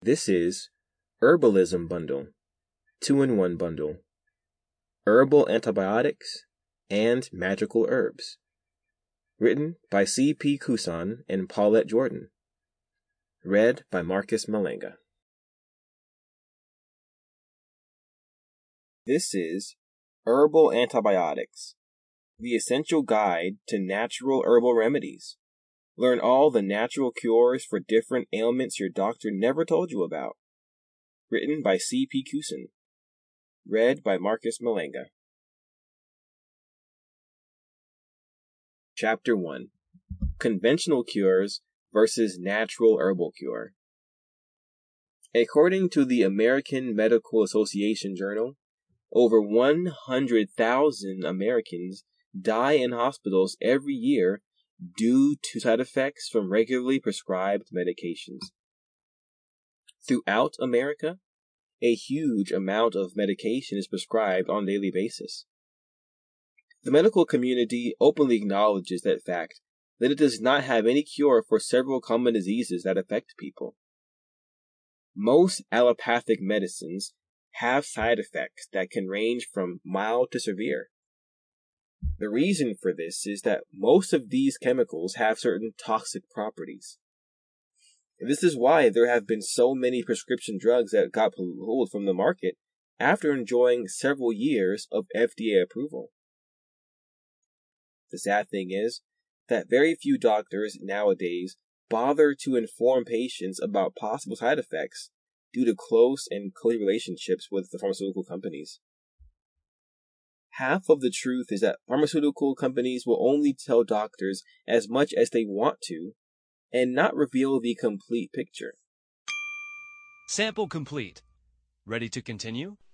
This is Herbalism Bundle, 2-in-1 bundle, herbal antibiotics and magical herbs. Written by C.P. Kusan and Paulette Jordan. Read by Marcus Malenga. This is Herbal Antibiotics, the essential guide to natural herbal remedies. Learn all the natural cures for different ailments your doctor never told you about. Written by C.P. Kusan. Read by Marcus Malenga. Chapter 1. Conventional Cures versus Natural Herbal Cure. According to the American Medical Association Journal, over 100,000 Americans die in hospitals every year due to side effects from regularly prescribed medications. Throughout America, a huge amount of medication is prescribed on a daily basis. The medical community openly acknowledges that fact, that it does not have any cure for several common diseases that affect people. Most allopathic medicines have side effects that can range from mild to severe. The reason for this is that most of these chemicals have certain toxic properties. This is why there have been so many prescription drugs that got pulled from the market after enjoying several years of FDA approval. The sad thing is that very few doctors nowadays bother to inform patients about possible side effects due to close and close relationships with the pharmaceutical companies. Half of the truth is that pharmaceutical companies will only tell doctors as much as they want to and not reveal the complete picture. Sample complete. Ready to continue?